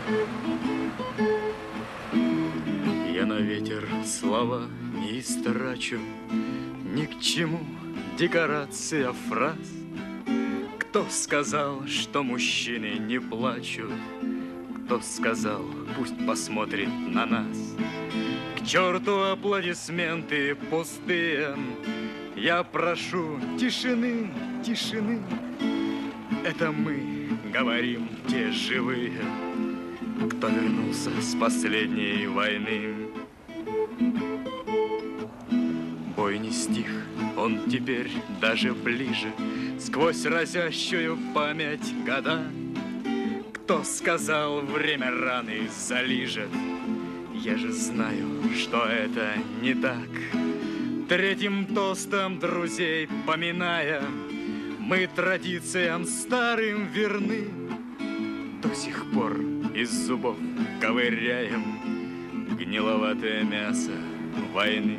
Я на ветер слова не истрачу, ни к чему декорация фраз. Кто сказал, что мужчины не плачут? Кто сказал, пусть посмотрит на нас? К черту аплодисменты пустые, я прошу тишины, тишины. Это мы говорим, те живые, кто вернулся с последней войны. Бой не стих, он теперь даже ближе, сквозь разящую память года. Кто сказал, время раны залижет? Я же знаю, что это не так. Третьим тостом друзей поминая, мы традициям старым верны. До сих пор из зубов ковыряем гниловатое мясо войны.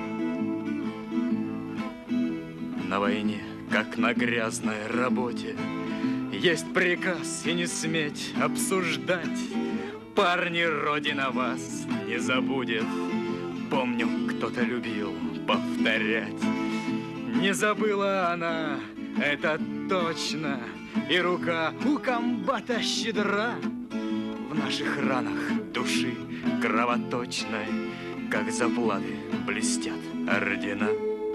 На войне, как на грязной работе, есть приказ и не сметь обсуждать. Парни, Родина вас не забудет. Помню, кто-то любил повторять. Не забыла она, это точно. И рука у комбата щедра. В наших ранах души кровоточной, как заплаты блестят ордена.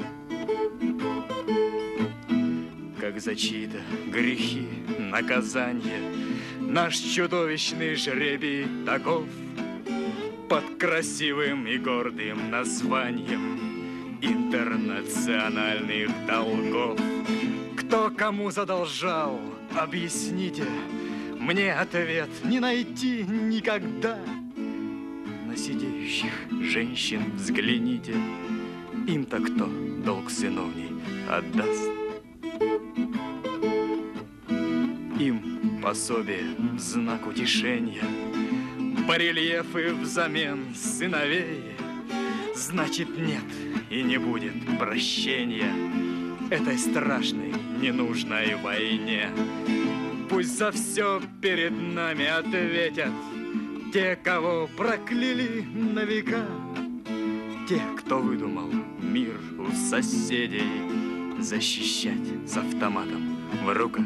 Как за чьи-то грехи наказанье, наш чудовищный жребий таков. Под красивым и гордым названием интернациональных долгов. Кто кому задолжал, объясните. Мне ответ не найти никогда. На сидеющих женщин взгляните. Им-то кто долг сыновний отдаст? Им пособие в знак утешения, барельефы взамен сыновей. Значит, нет и не будет прощения этой страшной ненужной войне. Пусть за все перед нами ответят те, кого прокляли на века, те, кто выдумал мир у соседей защищать с автоматом в руках.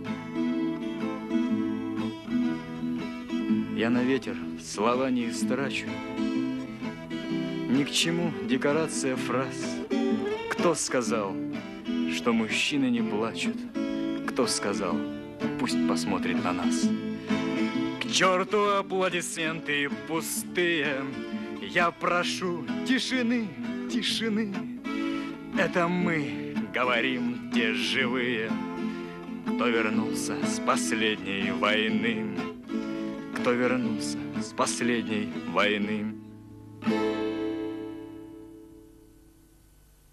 Я на ветер слова не истрачу, ни к чему декорация фраз. Кто сказал, что мужчины не плачут? Кто сказал, пусть посмотрит на нас? К черту аплодисменты пустые, я прошу тишины, тишины. Это мы говорим, те живые, кто вернулся с последней войны. Кто вернулся с последней войны.